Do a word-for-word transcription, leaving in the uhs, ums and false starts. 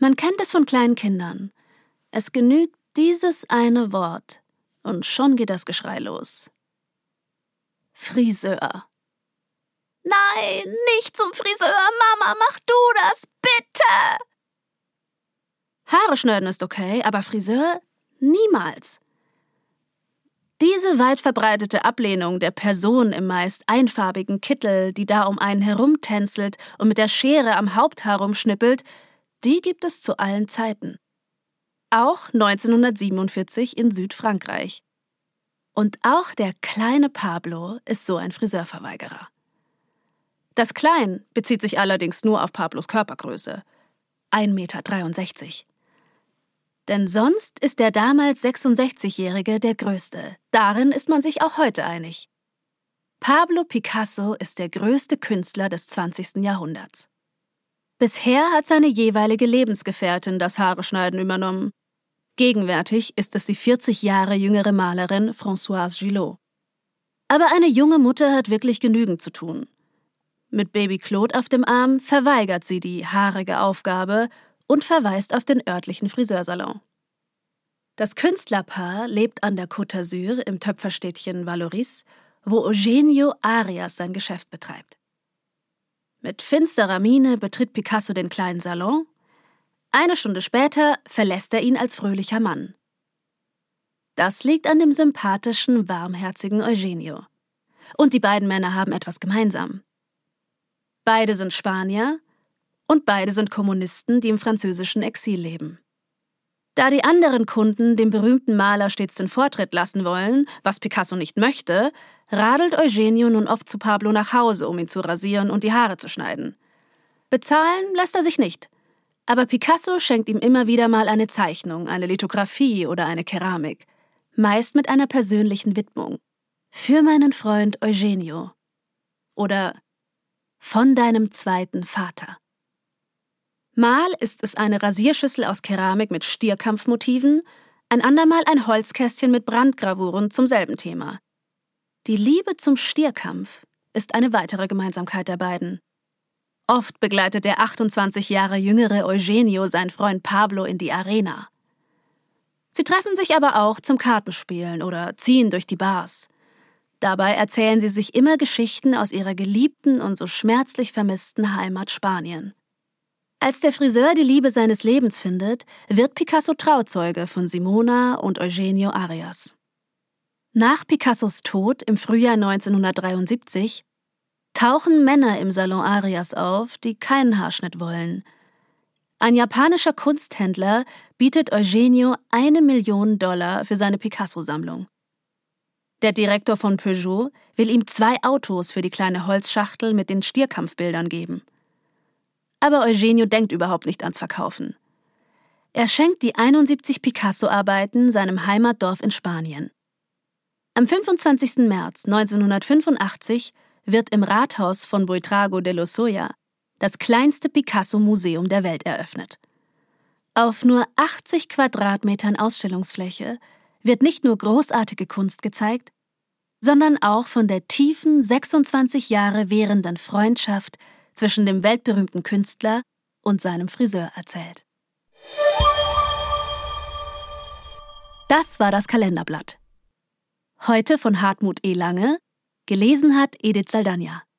Man kennt es von kleinen Kindern. Es genügt dieses eine Wort und schon geht das Geschrei los. Friseur. Nein, nicht zum Friseur, Mama, mach du das, bitte! Haare schneiden ist okay, aber Friseur niemals. Diese weit verbreitete Ablehnung der Person im meist einfarbigen Kittel, die da um einen herumtänzelt und mit der Schere am Haupthaar rumschnippelt, die gibt es zu allen Zeiten. Auch neunzehnhundertsiebenundvierzig in Südfrankreich. Und auch der kleine Pablo ist so ein Friseurverweigerer. Das Klein bezieht sich allerdings nur auf Pablos Körpergröße. ein Meter dreiundsechzig. Denn sonst ist der damals sechsundsechzigjährige der Größte. Darin ist man sich auch heute einig. Pablo Picasso ist der größte Künstler des zwanzigsten Jahrhunderts. Bisher hat seine jeweilige Lebensgefährtin das Haareschneiden übernommen. Gegenwärtig ist es die vierzig Jahre jüngere Malerin Françoise Gillot. Aber eine junge Mutter hat wirklich genügend zu tun. Mit Baby Claude auf dem Arm verweigert sie die haarige Aufgabe und verweist auf den örtlichen Friseursalon. Das Künstlerpaar lebt an der Côte d'Azur im Töpferstädtchen Vallauris, wo Eugenio Arias sein Geschäft betreibt. Mit finsterer Miene betritt Picasso den kleinen Salon. Eine Stunde später verlässt er ihn als fröhlicher Mann. Das liegt an dem sympathischen, warmherzigen Eugenio. Und die beiden Männer haben etwas gemeinsam. Beide sind Spanier und beide sind Kommunisten, die im französischen Exil leben. Da die anderen Kunden dem berühmten Maler stets den Vortritt lassen wollen, was Picasso nicht möchte, radelt Eugenio nun oft zu Pablo nach Hause, um ihn zu rasieren und die Haare zu schneiden. Bezahlen lässt er sich nicht, aber Picasso schenkt ihm immer wieder mal eine Zeichnung, eine Lithografie oder eine Keramik, meist mit einer persönlichen Widmung. Für meinen Freund Eugenio. Oder von deinem zweiten Vater. Mal ist es eine Rasierschüssel aus Keramik mit Stierkampfmotiven, ein andermal ein Holzkästchen mit Brandgravuren zum selben Thema. Die Liebe zum Stierkampf ist eine weitere Gemeinsamkeit der beiden. Oft begleitet der achtundzwanzig Jahre jüngere Eugenio seinen Freund Pablo in die Arena. Sie treffen sich aber auch zum Kartenspielen oder ziehen durch die Bars. Dabei erzählen sie sich immer Geschichten aus ihrer geliebten und so schmerzlich vermissten Heimat Spanien. Als der Friseur die Liebe seines Lebens findet, wird Picasso Trauzeuge von Simona und Eugenio Arias. Nach Picassos Tod im Frühjahr neunzehnhundertdreiundsiebzig tauchen Männer im Salon Arias auf, die keinen Haarschnitt wollen. Ein japanischer Kunsthändler bietet Eugenio eine Million Dollar für seine Picasso-Sammlung. Der Direktor von Peugeot will ihm zwei Autos für die kleine Holzschachtel mit den Stierkampfbildern geben. Aber Eugenio denkt überhaupt nicht ans Verkaufen. Er schenkt die einundsiebzig Picasso-Arbeiten seinem Heimatdorf in Spanien. Am fünfundzwanzigsten März neunzehnhundertfünfundachtzig wird im Rathaus von Buitrago de Lozoya das kleinste Picasso-Museum der Welt eröffnet. Auf nur achtzig Quadratmetern Ausstellungsfläche wird nicht nur großartige Kunst gezeigt, sondern auch von der tiefen, sechsundzwanzig Jahre währenden Freundschaft zwischen dem weltberühmten Künstler und seinem Friseur erzählt. Das war das Kalenderblatt. Heute von Hartmut E. Lange, gelesen hat Edith Saldanha.